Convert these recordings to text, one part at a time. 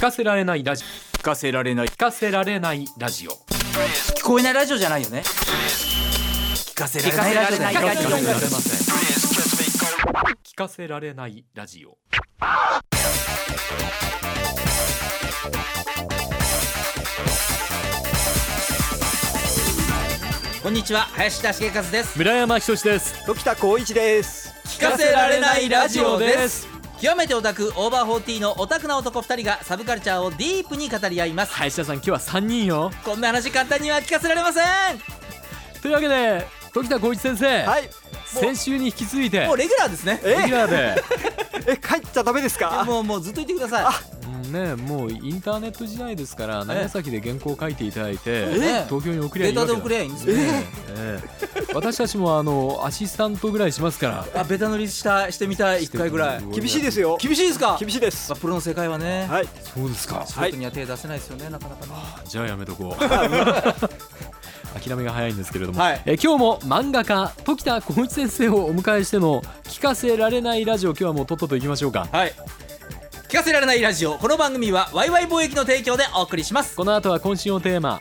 聞かせられないラジオ、 聞かせられない、 聞かせられないラジオ、 聞こえないラジオじゃないよね。聞かせられないラジオだよ。 聞かせられません。聞かせられないラジオ。 こんにちは、林田茂和です。 村山仁です。 時田光一です。 聞かせられないラジオです。極めてオタク、オーバー40のオタクな男2人がサブカルチャーをディープに語り合います。 林田さん、今日は3人よ。 こんな話簡単には聞かせられません。 というわけで時田光一先生、 はい、 先週に引き続いてもうレギュラーですね。 レギュラーで帰っちゃダメですか？ もうずっと言ってください。 ね、もうインターネット時代ですから長崎で原稿を書いていただいて東京に送りゃいいわけだ。 データで送りゃいいんですよね。 私たちもアシスタントぐらいしますから。 ベタ塗りしてみたい。1回ぐらい。 厳しいですよ。 厳しいですか？ 厳しいです。 プロの世界はね。 はい、 そうですか。 仕事には手出せないですよね、なかなかね。 じゃあやめとこう諦めが早いんですけれども、 はい、 今日も漫画家時田光一先生をお迎えしての聞かせられないラジオ、今日はもうとっとといきましょうか。 はい、聞かせられないラジオ。この番組はワイワイ貿易の提供でお送りします。 この後は今週のテーマ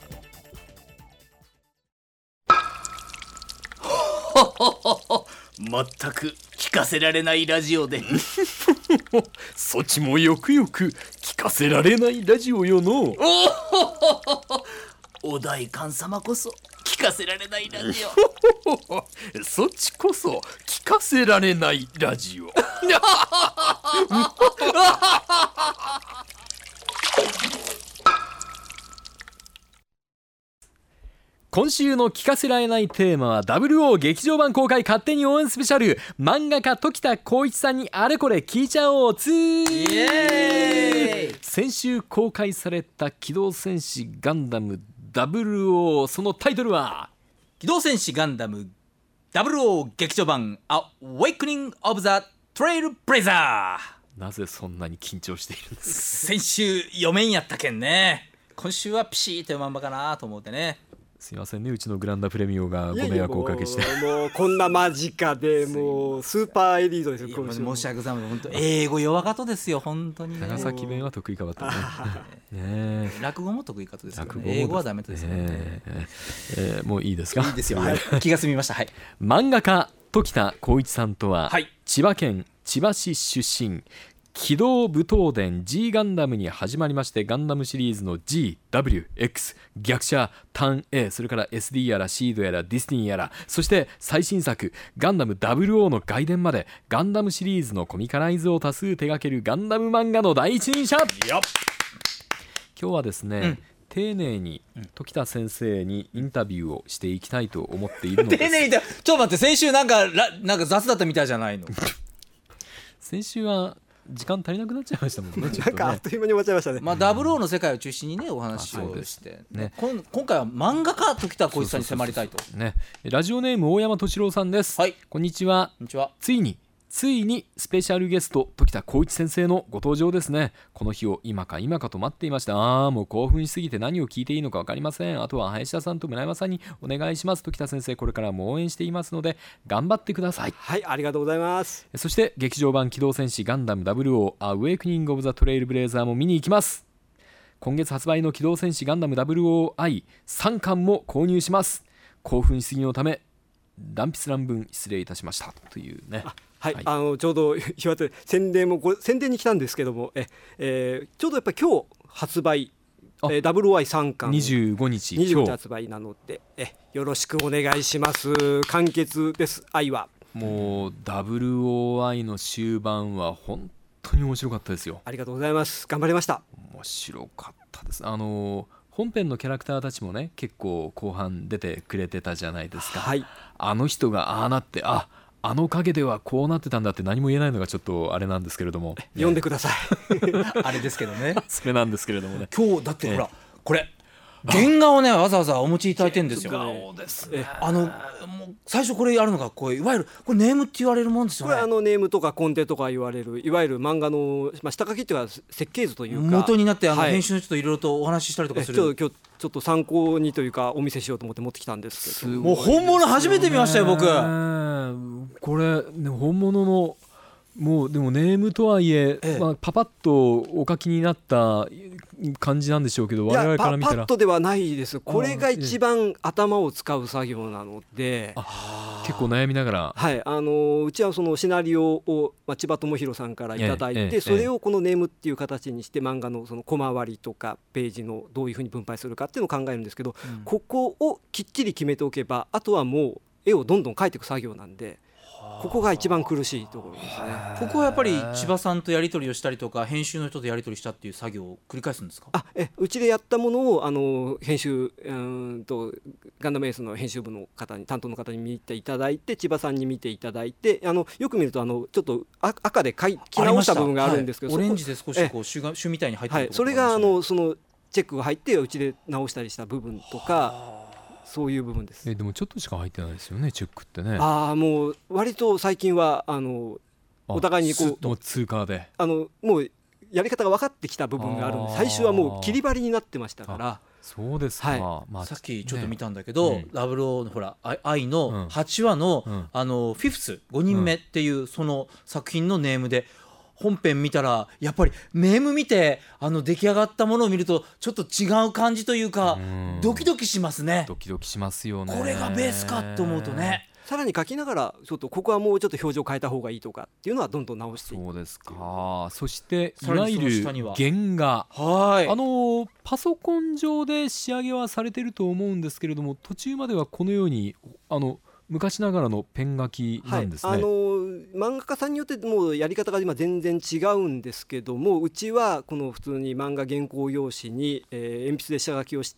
全く聞かせられないラジオでそっちもよくよく聞かせられないラジオよのお代官様こそ聞かせられないラジオそっちこそ聞かせられないラジオ今週の聞かせられないテーマは WO 劇場版公開勝手に応援スペシャル、漫画家時田光一さんにあれこれ聞いちゃおう2。 イエーイ。 先週公開された機動戦士ガンダム WO、 そのタイトルは機動戦士ガンダム WO 劇場版 Awakening of the Trailblazer。 なぜそんなに緊張しているんですか？ 先週読めんやったけんね、今週はピシーと読まんばかなと思ってね。 すいませんね、うちのグランダプレミオがご迷惑をおかけしてもうこんな間近でもうスーパーエリートですよ。 申し訳ございません。本当英語弱かとですよ、本当にね。 長崎弁は得意かったねね。 落語も得意かとですよね。英語はダメですよね。 もういいですか？ いいですよ、はい、気が済みました。はい、 漫画家時田光一さんとは、 はい、 千葉県千葉市出身。機動武闘伝 G ガンダムに始まりまして、ガンダムシリーズの GWX、 逆者ターン A、 それから SD やらシードやらディスティニーやら、そして最新作ガンダム WO の外伝までガンダムシリーズのコミカライズを多数手掛けるガンダム漫画の第一人者。今日はですね、丁寧に時田先生にインタビューをしていきたいと思っているのです。 丁寧にちょっと待って、先週なんか雑だったみたいじゃないの先週は時間足りなくなっちゃいましたもんね。 なんかあっという間に終わっちゃいましたね。 WO の世界を中心にねお話をして、ね、今回は漫画家時田光一さんに迫りたいと。 ラジオネーム大山敏郎さんです。 はい、 こんにちは。 こんにちは。 ついにスペシャルゲスト時田光一先生のご登場ですね。この日を今かと待っていました。もう興奮しすぎて何を聞いていいのか分かりません。あとは林田さんと村山さんにお願いします。時田先生、これからも応援していますので頑張ってください。 はい、ありがとうございます。 そして劇場版機動戦士ガンダム WO Awakening of the Trailblazer も見に行きます。今月発売の機動戦士ガンダム WOI3 巻も購入します。興奮しすぎのため乱筆乱文失礼いたしましたというね。 はい、ちょうど岩手宣伝に来たんですけども、ちょうどやっぱり今日発売、WOI3 巻 25日 25日発売なので、よろしくお願いします。完結です。愛はもう WOI の終盤は本当に面白かったですよ。 ありがとうございます。頑張りました。 面白かったです。本編のキャラクターたちもね結構後半出てくれてたじゃないですか。 はい、 あの人がああなってあの影ではこうなってたんだって何も言えないのがちょっとあれなんですけれども、 読んでくださいあれですけどねそれなんですけれどもね、 今日だってほら、これ原画をねわざわざお持ちいただいてるんですよ。 そうですね。 もう最初これやるのがいわゆるこれネームって言われるもんですよね。 これネームとかコンテとか言われるいわゆる漫画の、下書きっていうか設計図というか元になって、 はい、 編集の人といろいろとお話ししたりとかする。 今日ちょっと参考にというかお見せしようと思って持ってきたんですけど、 もう本物初めて見ましたよ僕。 これ、ね、本物のもうでもネームとはいえ、パパッとお書きになった感じなんでしょうけど、我いや 々から見たらパッとではないです。これが一番頭を使う作業なので、 結構悩みながら、 はい、うちはそのシナリオを、千葉智博さんからいただいて、それをこのネームっていう形にして漫画のそのコマ割りとかページのどういうふうに分配するかっていうのを考えるんですけど、ここをきっちり決めておけばあとはもう絵をどんどん描いていく作業なんで、ここが一番苦しいところですね。 ここはやっぱり千葉さんとやり取りをしたりとか編集の人とやり取りしたっていう作業を繰り返すんですか？ うちでやったものを編集ガンダムエースの編集部の方に担当の方に見ていただいて、千葉さんに見ていただいて、よく見るとちょっと赤で描き直した部分があるんですけど、 オレンジで少しこう朱みたいに入ってるところ、 それがそのチェックが入ってうちで直したりした部分とか、そういう部分です。 でもちょっとしか入ってないですよね、チェックってね。 もう割と最近はお互いにこうもう通過でもうやり方が分かってきた部分があるんで、最初はもう切り張りになってましたから。 そうですか、 さっきちょっと見たんだけど、ラブローのほら愛の8話の、フィフス5人目っていうその作品のネームで、本編見たらやっぱりネーム見て出来上がったものを見るとちょっと違う感じというか、ドキドキしますね。 ドキドキしますよね。 これがベースかと思うとね、 さらに書きながらちょっとここはもうちょっと表情変えた方がいいとかっていうのはどんどん直していく。 そうですか。そしていわゆる原画、パソコン上で仕上げはされていると思うんですけれども、途中まではこのように昔ながらのペン書きなんですね。 漫画家さんによってもうやり方が今全然違うんですけども、うちはこの普通に漫画原稿用紙に、鉛筆で下書きをして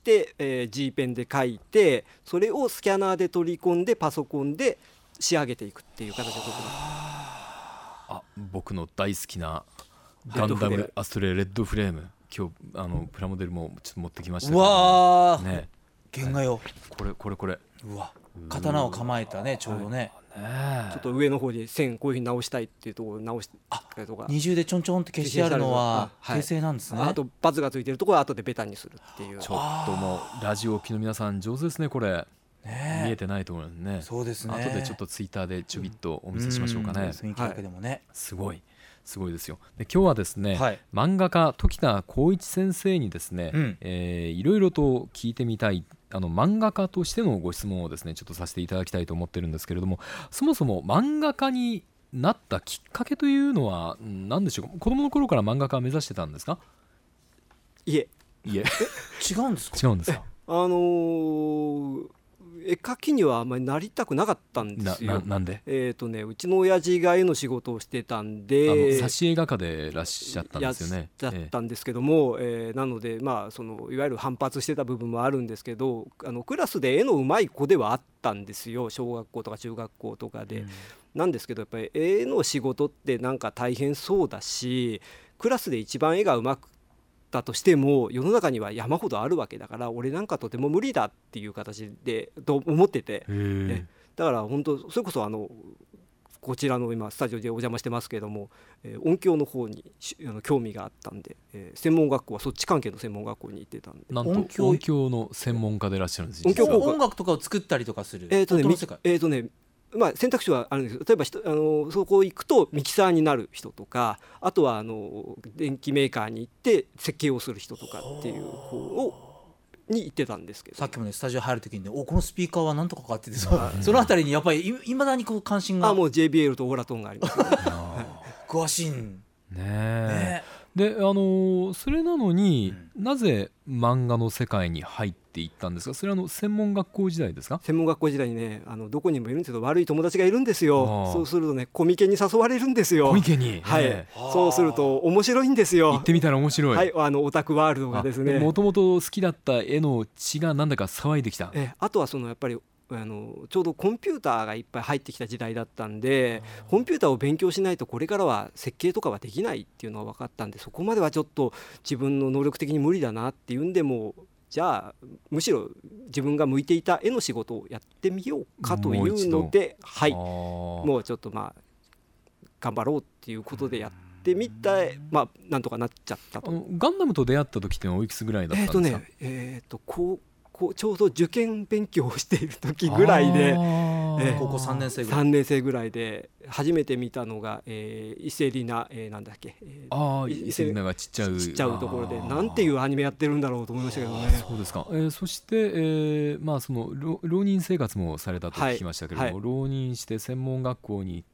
、G ペンで書いて、それをスキャナーで取り込んでパソコンで仕上げていくっていう形をとってます。 僕の大好きなガンダムアストレイレッドフレーム、今日プラモデルもちょっと持ってきましたけど、 うわー、 ね、 原画よ。 これうわ、刀を構えたね、ちょうどね、 ちょっと上の方に線こういうふうに直したいっていうところを直したりとか、 二重でちょんちょんって消してあるのは形成なんですね。 あとバツがついてるところは後でベタにするっていう。 ちょっともうラジオ機の皆さん上手ですね、これ見えてないところにね。 そうですね。 後でちょっとツイッターでちょびっとお見せしましょうかね。 雰囲気だけでもね、 すごいですよ。で今日はですね、漫画家時田光一先生にですね、いろいろと聞いてみたい漫画家としてのご質問をですねちょっとさせていただきたいと思ってるんですけれども、そもそも漫画家になったきっかけというのは何でしょうか。子供の頃から漫画家を目指してたんですか？ いえ違うんですか？ 違うんですか？ 絵描きにはあんまりなりたくなかったんですよ。 なんで？ うちの親父が絵の仕事をしてたんで、 挿絵画家でいらっしゃったんですよね。 だったんですけども、なのでそのいわゆる反発してた部分もあるんですけど、クラスで絵の上手い子ではあったんですよ、小学校とか中学校とかで、なんですけどやっぱり絵の仕事ってなんか大変そうだし、クラスで一番絵が上手くだとしても世の中には山ほどあるわけだから、俺なんかとても無理だっていう形でと思ってて、だから本当それこそこちらの今スタジオでお邪魔してますけれども、音響の方に興味があったんで、専門学校はそっち関係の専門学校に行ってたんで、 なんと音響の専門家でいらっしゃるんですよ。音楽とかを作ったりとかする。 選択肢はあるんですけど、例えばそこ行くとミキサーになる人とか、あとは電機メーカーに行って設計をする人とかっていう方に行ってたんですけど、 さっきもねスタジオ入る時にね、このスピーカーは何とかかかってて、そのあたりにやっぱりいまだにこう関心が。 もう JBL とオーラトーンがあります、ね、 詳しいんね。でそれなのに、なぜ漫画の世界に入っていったんですか？それは専門学校時代ですか？ 専門学校時代にね、どこにもいるんですけど悪い友達がいるんですよ。そうするとね、コミケに誘われるんですよ。 コミケに、 そうすると面白いんですよ。 行ってみたら面白い。 オタクワールドがですね、 もともと好きだった絵の血がなんだか騒いできた。 あとはやっぱりちょうどコンピューターがいっぱい入ってきた時代だったんで、コンピューターを勉強しないとこれからは設計とかはできないっていうのは分かったんで、そこまではちょっと自分の能力的に無理だなっていうんで、もじゃあむしろ自分が向いていた絵の仕事をやってみようかというので、もうちょっと頑張ろうっていうことでやってみた、なんとかなっちゃったと。 ガンダムと出会った時っておいくつぐらいだったんですか？ 高ちょうど受験勉強をしている時ぐらいで、 高校3年生ぐらい 3年生ぐらいで初めて見たのが、伊勢里奈、なんだっけ、 伊勢里奈がちっちゃうところで、なんていうアニメやってるんだろうと思いましたけどね。 そうですか。そして、その浪人生活もされたと聞きましたけれども、浪人して専門学校に行って、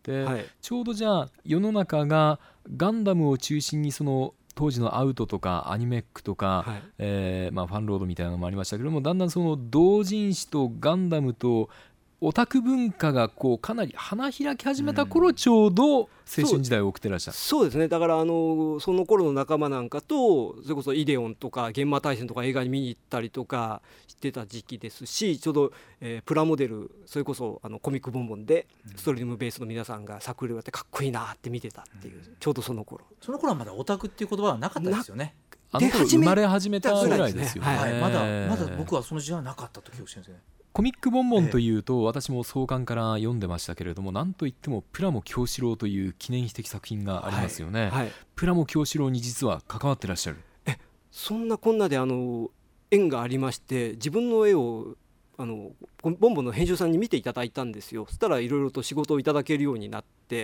ちょうどじゃあ世の中がガンダムを中心にその当時のアウトとかアニメックとか、ファンロードみたいなのもありましたけども、だんだんその同人誌とガンダムとオタク文化がこうかなり花開き始めた頃、ちょうど青春時代を送ってらっしゃる。 そうですね。だからその頃の仲間なんかとそれこそイデオンとか幻魔大戦とか映画に見に行ったりとかしてた時期ですし、ちょうど、プラモデル、それこそコミックボンボンでストリームベースの皆さんが作例をやってかっこいいなって見てたっていう、ちょうどその頃はまだオタクっていう言葉はなかったですよね。 あの頃生まれ始めたぐらいですよね。 まだ僕はその時代はなかったと記憶してるんですね。 コミックボンボンというと、私も創刊から読んでましたけれども、なんといってもプラモ京志郎という記念碑的作品がありますよね。プラモ京志郎に実は関わってらっしゃる。 そんなこんなで縁がありまして、自分の絵をボンボンの編集さんに見ていただいたんですよ。そしたらいろいろと仕事をいただけるようになって、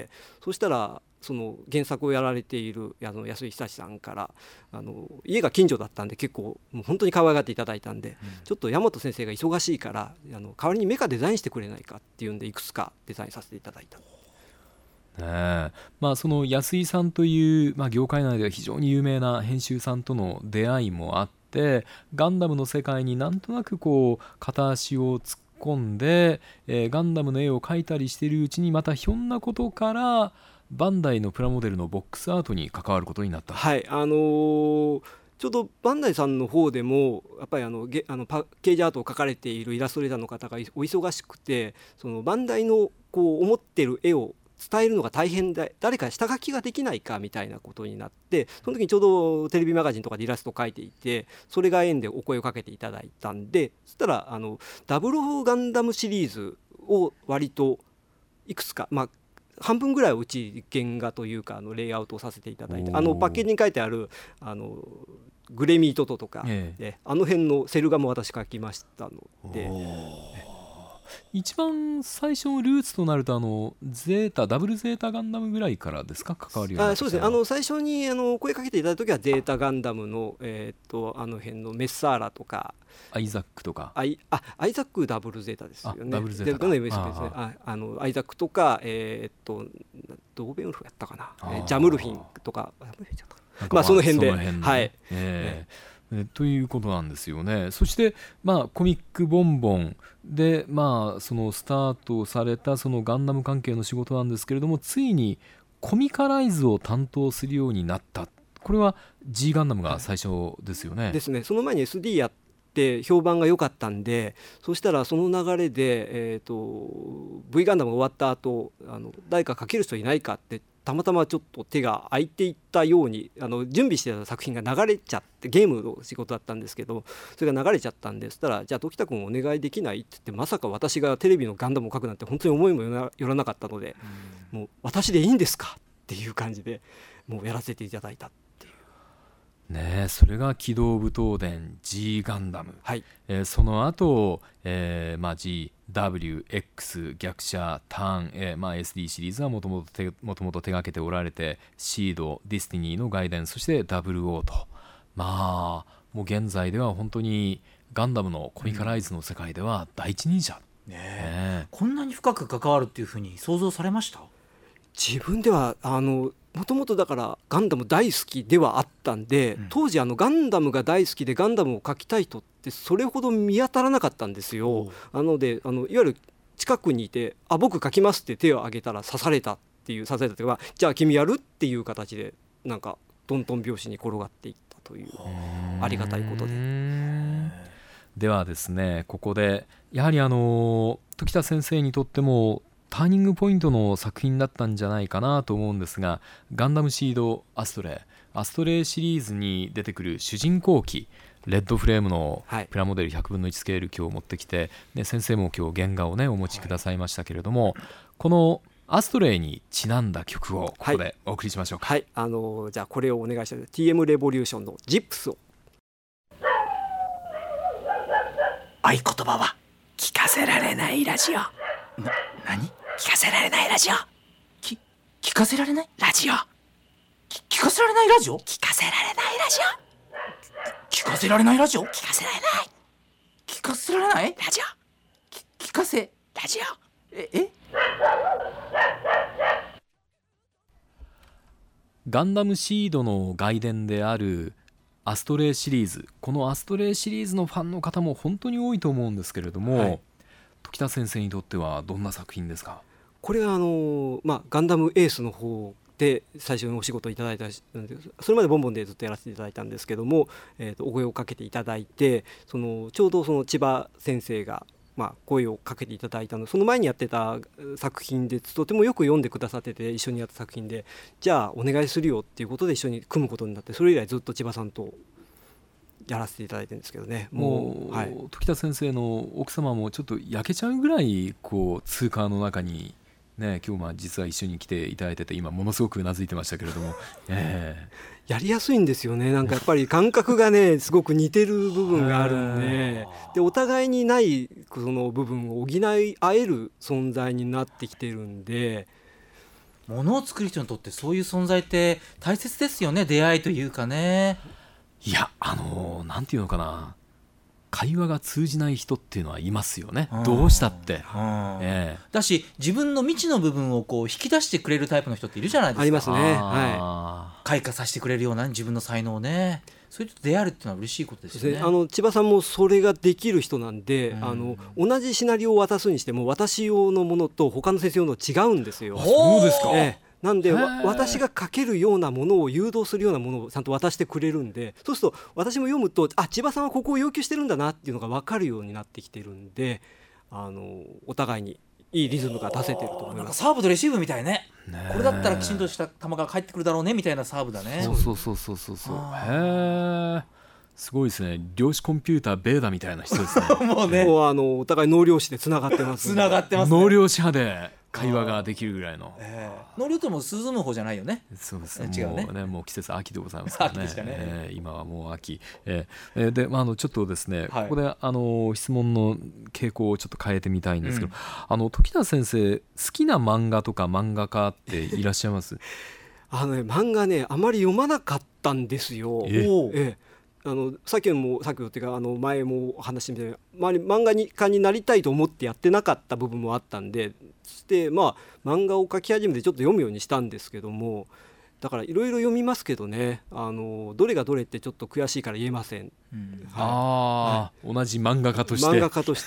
そしたらその原作をやられている安井久志さんから家が近所だったんで、結構もう本当に可愛がっていただいたんで、ちょっと大和先生が忙しいから代わりにメカデザインしてくれないかっていうんで、いくつかデザインさせていただいた。 その安井さんという、業界内では非常に有名な編集さんとの出会いもあって、ガンダムの世界になんとなくこう片足を突っ込んで、ガンダムの絵を描いたりしているうちに、またひょんなことからバンダイのプラモデルのボックスアートに関わることになった。 ちょうどバンダイさんの方でもやっぱりパッケージアートを描かれているイラストレーターの方がお忙しくて、そのバンダイのこう思ってる絵を伝えるのが大変で、誰か下書きができないかみたいなことになって、その時にちょうどテレビマガジンとかでイラストを描いていて、それが縁でお声をかけていただいたんで、そしたらダブルガンダムシリーズを割といくつか、半分ぐらいをうち原画というかレイアウトをさせていただいて、パッケージに書いてあるグレミートトとか、あの辺のセル画も私描きましたので、 一番最初のルーツとなるとダブルゼータガンダムぐらいからですか、関わるようになってきた。 そうですね。最初に声かけていただいた時はゼータガンダムの、あの辺のメッサーラとかアイザックとか、 アイザックダブルゼータですよね。 ダブルゼータか。 アイザックとか、ドーベンウルフやったかな、ジャムルフィンとか、その辺で、 ということなんですよね。そして、コミックボンボンで、そのスタートされたそのガンダム関係の仕事なんですけれども、ついにコミカライズを担当するようになった。これは G ガンダムが最初ですよね。 ですね。その前に SD やって評判が良かったんで、そしたらその流れで、V ガンダムが終わった後誰か描ける人いないかってたまたまちょっと手が空いていったように準備してた作品が流れちゃって、ゲームの仕事だったんですけど、それが流れちゃったんで、そしたらじゃあ時田君お願いできないって言って、まさか私がテレビのガンダムを描くなんて本当に思いもよらなかったので、もう私でいいんですかっていう感じでもうやらせていただいたっていうね。それが機動武闘伝 G ガンダム、その後、G WX 逆者ターン A、SD シリーズはもともと手掛けておられて、シード、ディスティニーの外伝、そしてWOと、もう現在では本当にガンダムのコミカライズの世界では第一人者、 こんなに深く関わるっていうふうに想像されました？ 自分ではもともとだからガンダム大好きではあったんで、当時ガンダムが大好きでガンダムを描きたい人ってそれほど見当たらなかったんですよ。なのでいわゆる近くにいて僕描きますって手を挙げたら刺されたというか、じゃあ君やるっていう形でなんかトントン拍子に転がっていったというありがたいことで。 ではですね、ここでやはり時田先生にとってもターニングポイントの作品だったんじゃないかなと思うんですが、ガンダムシードアストレイシリーズに出てくる主人公機レッドフレームのプラモデル100分の1スケール今日持ってきて、先生も今日原画をお持ちくださいましたけれども、このアストレイにちなんだ曲をここでお送りしましょうか。 じゃあこれをお願いしたい。 TM レボリューションのジップスを。 合言葉は聞かせられないラジオ。 何？ 聞かせられないラジオ。 聞かせられないラジオ。 聞かせられないラジオ聞かせられないラジオ。 聞かせられないラジオ聞かせられない聞かせられないラジオ。 聞かせラジオ。ガンダムシードの外伝であるアストレイシリーズ、このアストレイシリーズのファンの方も本当に多いと思うんですけれども、時田先生にとってはどんな作品ですか？ これはガンダムエースの方で最初にお仕事いただいた、それまでボンボンでずっとやらせていただいたんですけども、お声をかけていただいて、ちょうどその千葉先生が声をかけていただいたの、その前にやってた作品でとてもよく読んでくださってて、一緒にやった作品で、じゃあお願いするよっていうことで一緒に組むことになって、それ以来ずっと千葉さんとやらせていただいてるんですけどね。 もう、時田先生の奥様もちょっと焼けちゃうぐらいこう通貨の中にね、今日実は一緒に来ていただいてて、今ものすごくうなずいてましたけれども、 やりやすいんですよね。なんかやっぱり感覚がねすごく似てる部分があるんで、お互いにないその部分を補い合える存在になってきてるんで、 ものを作る人にとってそういう存在って大切ですよね。出会いというかね。 いや、なんていうのかな、会話が通じない人っていうのはいますよね、どうしたって、 だし自分の未知の部分をこう引き出してくれるタイプの人っているじゃないですか。 ありますね。 開花させてくれるような自分の才能をね、そういう人と出会えるっていうのは嬉しいことですよね。 千葉さんもそれができる人なんで、同じシナリオを渡すにしても私用のものと他の先生用の違うんですよ。 そうですか。 なんで私が書けるようなものを誘導するようなものをちゃんと渡してくれるんで、そうすると私も読むと、千葉さんはここを要求してるんだなっていうのが分かるようになってきてるんで、お互いにいいリズムが出せてると思います。 なんかサーブとレシーブみたいね。これだったらきちんとした球が返ってくるだろうねみたいなサーブだね。 そうへえ、すごいですね。量子コンピューターベーダみたいな人ですね。 もうね、 お互い脳量子でつながってます。 つながってますね。 脳量子派で会話ができるぐらいの、 脳量っても涼む方じゃないよね。 そうですね。 違うね。 もう季節秋でございますからね。 秋でしたね。 今はもう秋。で、ちょっとですね、ここで質問の傾向をちょっと変えてみたいんですけど、時田先生好きな漫画とか漫画家っていらっしゃいます？ 漫画ねあまり読まなかったんですよ。さっきっていうか前も話してみたように漫画家になりたいと思ってやってなかった部分もあったんで、漫画を描き始めてちょっと読むようにしたんですけども、だからいろいろ読みますけどね、どれがどれってちょっと悔しいから言えません。 同じ漫画家として、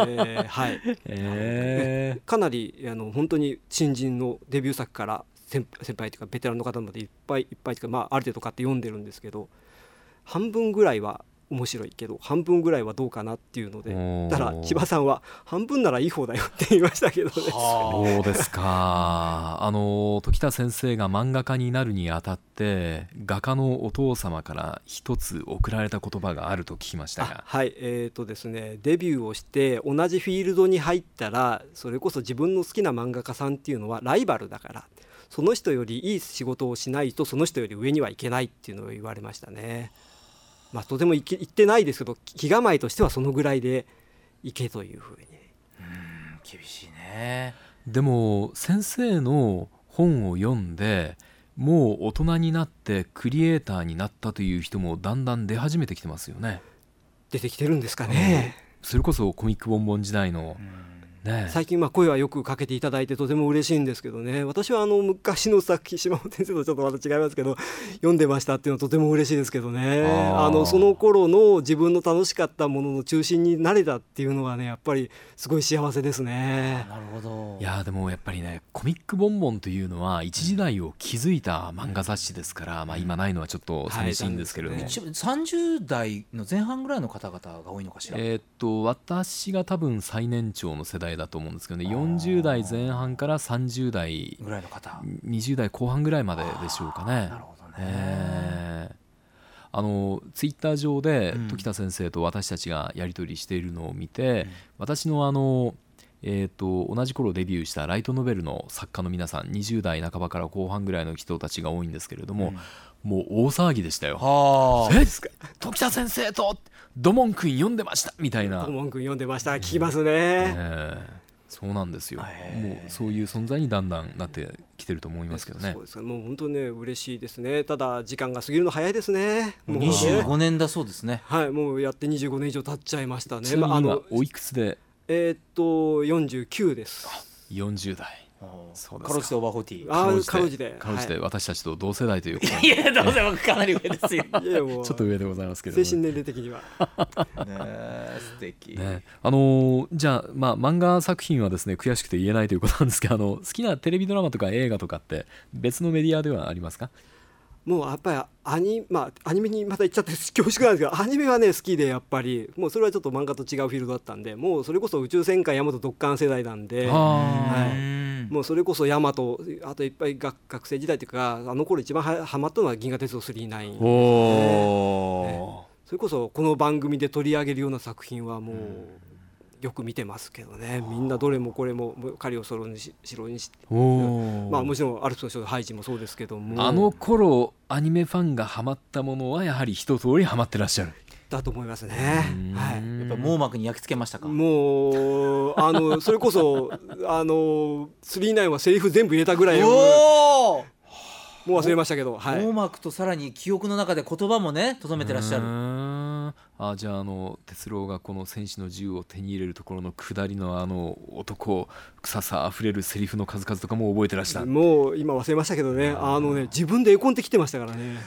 かなり本当に新人のデビュー作から先輩というかベテランの方までいっぱいというか、ある程度買って読んでるんですけど、半分ぐらいは面白いけど半分ぐらいはどうかなっていうので、ただ千葉さんは半分ならいい方だよって言いましたけどね。 そうですか。時田先生が漫画家になるにあたって画家のお父様から一つ贈られた言葉があると聞きましたが。 ですね、デビューをして同じフィールドに入ったら、それこそ自分の好きな漫画家さんっていうのはライバルだから、その人よりいい仕事をしないとその人より上にはいけないっていうのを言われましたね。とても言ってないですけど、気構えとしてはそのぐらいでいけというふうに。 厳しいね。 でも先生の本を読んでもう大人になってクリエイターになったという人もだんだん出始めてきてますよね。 出てきてるんですかね。 それこそコミックボンボン時代の最近声はよくかけていただいてとても嬉しいんですけどね。私は昔の作品、島本先生とちょっとまた違いますけど読んでましたっていうのはとても嬉しいですけどね。その頃の自分の楽しかったものの中心になれたっていうのはね、やっぱりすごい幸せですね。 なるほど。 いやでもやっぱりね、コミックボンボンというのは一時代を築いた漫画雑誌ですから、今ないのはちょっと寂しいんですけれども、 30代の前半ぐらいの方々が多いのかしら。 私が多分最年長の世代だと思うんですけどね、40代前半から30代ぐらいの方、 20代後半ぐらいまででしょうかね。 なるほどね。 ツイッター上で時田先生と私たちがやり取りしているのを見て、私の同じ頃デビューしたライトノベルの作家の皆さん、20代半ばから後半ぐらいの人たちが多いんですけれども、もう大騒ぎでしたよ。時田先生と土門くん読んでましたみたいな。 土門くん読んでました、聞きますね。 そうなんですよ。もうそういう存在にだんだんなってきてると思いますけどね。 そうですか、もう本当ね嬉しいですね。ただ時間が過ぎるの早いですね。 もう25年だそうですね。 はい、もうやって25年以上経っちゃいましたね。 ちなみに今おいくつで ？49です。 40代。 そうですか。かろうじてオーバー40。 かろうじて私たちと同世代ということいやどうせ僕かなり上ですよ。 いやもうちょっと上でございますけど、 精神年齢的には素敵ね。じゃあ、漫画作品はですね悔しくて言えないということなんですけど、好きなテレビドラマとか映画とかって別のメディアではありますか？ もうやっぱりアニメにまた行っちゃって恐縮なんですけど、アニメはね好きで、やっぱりもうそれはちょっと漫画と違うフィールドだったんで、もうそれこそ宇宙戦艦ヤマトドッカン世代なんで、もうそれこそヤマト、あといっぱい学生時代というか、あの頃一番ハマったのは銀河鉄道999、それこそこの番組で取り上げるような作品はもうよく見てますけどね。みんなどれもこれもカリオソロにしろにし、もちろんアルプスの少女ハイジもそうですけども、 あの頃アニメファンがハマったものはやはり一通りハマってらっしゃるだと思いますね。 やっぱ網膜に焼き付けましたか？ もうそれこそ39はセリフ全部入れたぐらい、もう忘れましたけど、 網膜とさらに記憶の中で言葉もね留めてらっしゃる。 じゃあ哲郎がこの戦士の銃を手に入れるところの下りの男臭さあふれるセリフの数々とかも覚えてらっしゃる。 もう今忘れましたけどね、自分で絵コンテきてましたからね。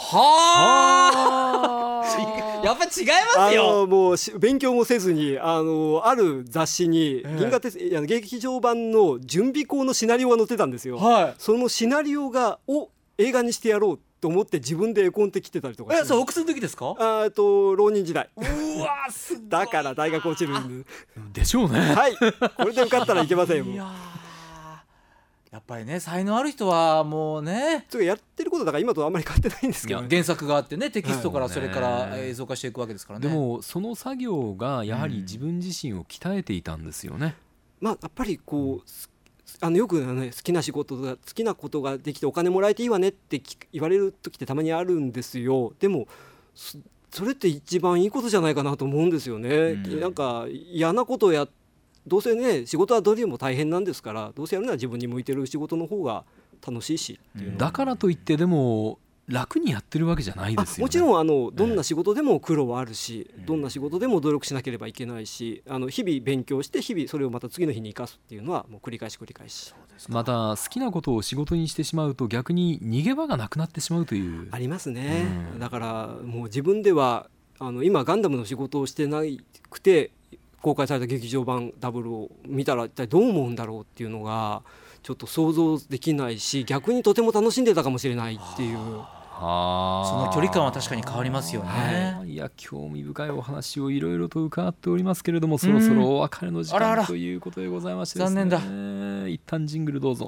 やっぱ違いますよ。 もう勉強もせずにある雑誌に銀河鉄劇場版の準備校のシナリオが載ってたんですよ。そのシナリオを映画にしてやろうと思って自分で絵コンテ来てたりとかして。 そうおくつの時ですか？ 浪人時代。 うわすごい。 だから大学落ちるでしょうね。 はいこれで受かったらいけませんよ。 いややっぱりね才能ある人はもうねやってることだから今とあんまり変わってないんですけど、ね、 原作があってねテキストからそれから映像化していくわけですからね。 でもその作業がやはり自分自身を鍛えていたんですよね。 やっぱりこうよく好きな仕事が好きなことができてお金もらえていいわねって言われる時ってたまにあるんですよ。でもそれって一番いいことじゃないかなと思うんですよね。なんか嫌なことをどうせね仕事はどれも大変なんですから、どうせやるなら自分に向いてる仕事の方が楽しいしっていうの。 だからといってでも楽にやってるわけじゃないですよね。 もちろんどんな仕事でも苦労はあるし、どんな仕事でも努力しなければいけないし、日々勉強して日々それをまた次の日に生かすっていうのはもう繰り返し。 また好きなことを仕事にしてしまうと逆に逃げ場がなくなってしまうというありますね。だからもう自分では今ガンダムの仕事をしてなくて公開された劇場版ダブルを見たら一体どう思うんだろうっていうのがちょっと想像できないし、逆にとても楽しんでたかもしれないっていう。 その距離感は確かに変わりますよね。 いや興味深いお話をいろいろと伺っておりますけれども、そろそろお別れの時間ということでございましてですね、 残念だ。 一旦ジングルどうぞ。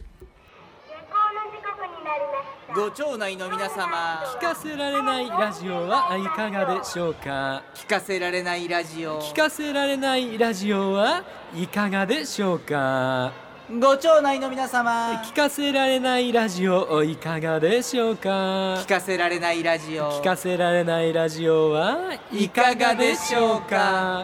ご町内の皆様、 聞かせられないラジオはいかがでしょうか。 聞かせられないラジオ、 聞かせられないラジオはいかがでしょうか。 ご町内の皆様、 聞かせられないラジオいかがでしょうか。 聞かせられないラジオ、 聞かせられないラジオはいかがでしょうか。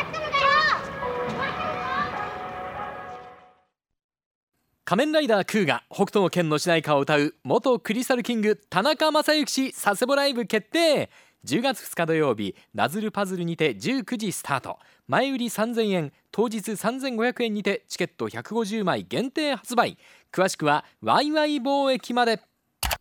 仮面ライダークーが北斗の拳の主題歌を歌う元クリスタルキング田中正幸氏佐世保ライブ決定。10月2日土曜日ダズルパズルにて19時スタート。前売り3000円、当日3500円にてチケット150枚限定発売。詳しくはワイワイ貿易まで。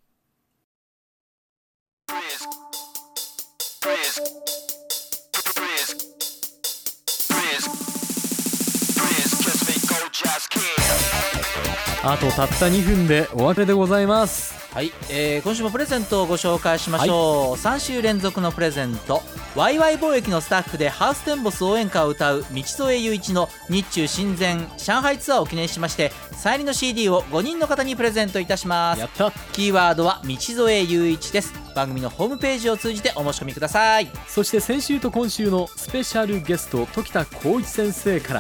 あとたった2分でお別れでございます。 はい、今週もプレゼントをご紹介しましょう、3週連続のプレゼント、ワイワイ貿易のスタッフでハウステンボス応援歌を歌う道添雄一の日中親善上海ツアーを記念しまして、サイン入りの CD を5人の方にプレゼントいたします。 やった。 キーワードは道添雄一です。番組のホームページを通じてお申し込みください。 そして先週と今週のスペシャルゲスト時田光一先生から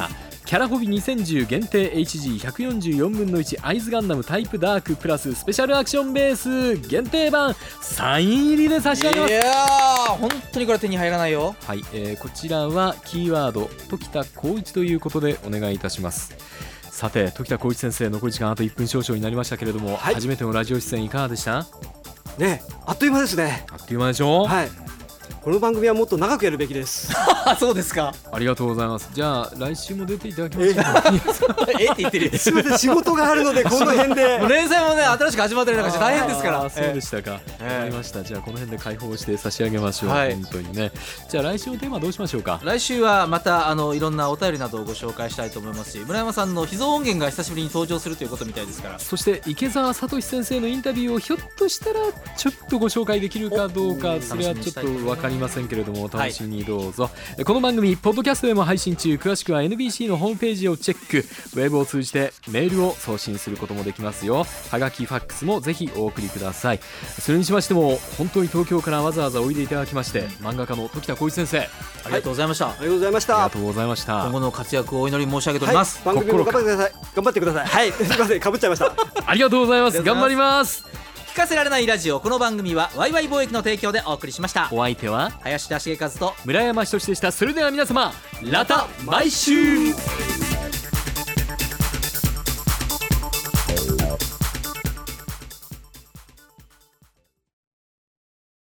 キャラホビ2010限定 HG144 分の1アイズガンダムタイプダークプラススペシャルアクションベース限定版サイン入りで差し上げます。 いやー本当にこれ手に入らないよ。 はい、こちらはキーワード時田光一ということでお願いいたします。さて時田光一先生、残り時間あと1分少々になりましたけれども、 はい、 初めてのラジオ出演いかがでした？ ね、あっという間ですね。 あっという間でしょ。 はい、この番組はもっと長くやるべきですそうですか。 ありがとうございます。じゃあ来週も出ていただきましょう。 って言ってるよ。 すみません、仕事があるのでこの辺でもう連載もね新しく始まったりなんかして大変ですから。 そうでしたか。わかりました。じゃあこの辺で開放して差し上げましょう。 はい、 本当にね。じゃあ来週のテーマどうしましょうか。 来週はまたいろんなお便りなどをご紹介したいと思いますし、村山さんの秘蔵音源が久しぶりに登場するということみたいですから。 そして池澤聡先生のインタビューをひょっとしたらちょっとご紹介できるかどうか、それはちょっと分かりませんけれども、お楽しみにどうぞ。この番組ポッドキャストでも配信中、詳しくは NBC のホームページをチェック、ウェブを通じてメールを送信することもできますよ。はがきファックスもぜひお送りください。それにしましても本当に東京からわざわざおいでいただきまして、漫画家の時田光一先生、 ありがとうございました。 ありがとうございました。 ありがとうございました。 今後の活躍をお祈り申し上げております。 番組も頑張ってください。頑張ってください。はい、すみません、かぶっちゃいましたありがとうございます。頑張ります。 聞かせられないラジオ、この番組はワイワイ貿易の提供でお送りしました。 お相手は林田茂和と村山仁でした。それでは皆様、また来週。